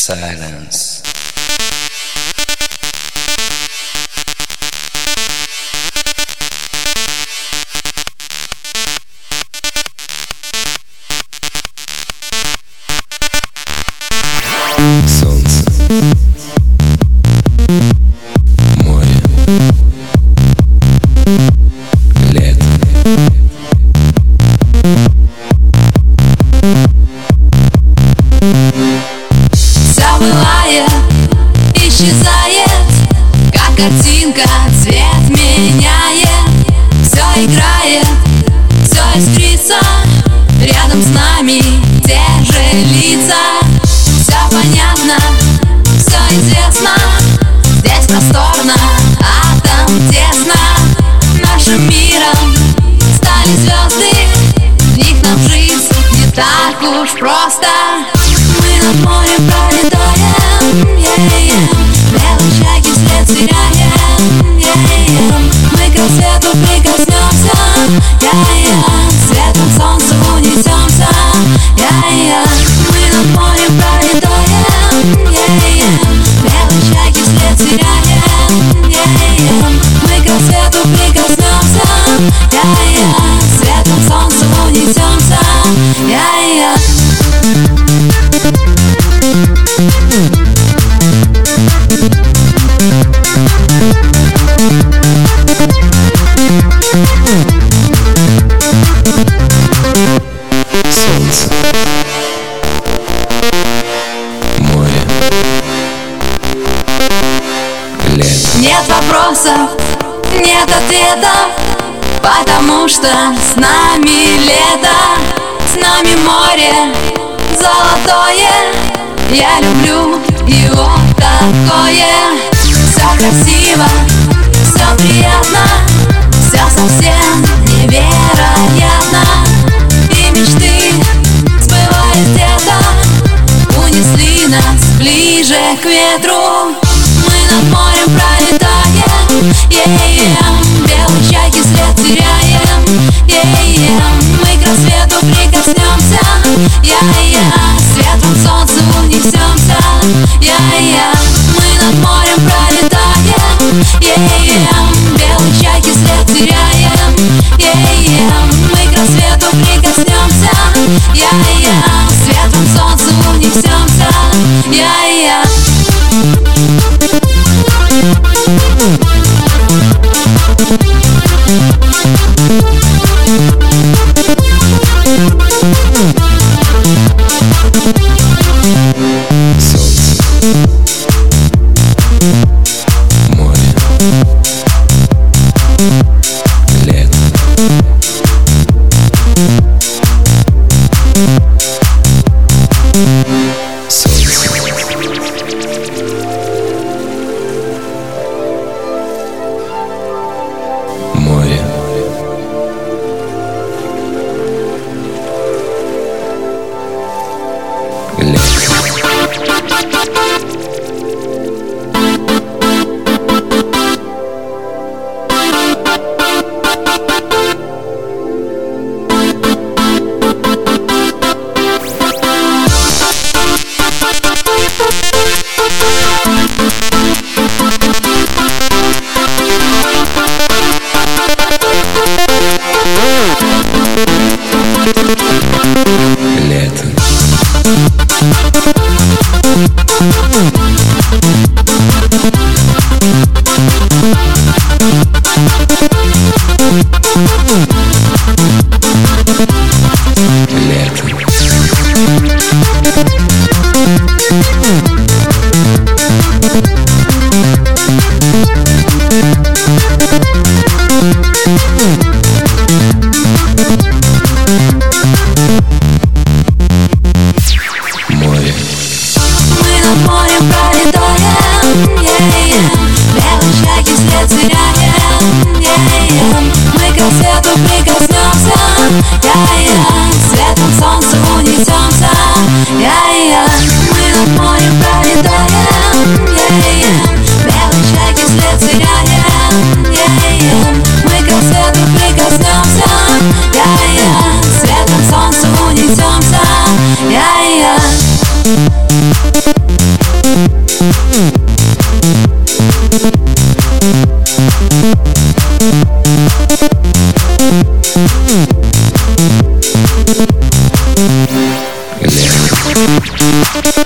Silence. Солнце, море, лето. Все бывает, исчезает, как картинка, цвет меняет. Все играет, все искрится, рядом с нами те же лица. Все понятно, все известно, здесь просторно, а там тесно. Нашим миром стали звезды, в них нам жить не так уж просто. Мы над морем пролетаем, белые шаги вслед теряем, мы к рассвету прикоснемся, светом солнца унесемся, мы над морем пролетаем, белые шаги вслед теряем, мы к рассвету прикоснемся, светом солнца унесемся, Солнце, море, лето. Нет вопросов, нет ответов, потому что с нами лето, с нами море золотое. Я люблю его такое. Все красиво, все приятно, все совсем невероятно. И мечты сбываясь где-то унесли нас ближе к ветру. Мы над морем пролетаем, белые чайки след теряем, мы к рассвету прикоснемся, светом солнца унесемся, мы над морем пролетаем, белые чайки след теряем, мы к рассвету прикоснемся, светом солнца унесемся, Солнце, море, лето. Солнце, море, лето. Лето. Море. Мы над морем пролетаем, белые шаги след теряем, мы к рассвету прикоснемся, светом солнца унесемся, мы над морем пролетаем, белые шаги след теряем, мы к рассвету прикоснемся, светом солнца унесемся, Лето.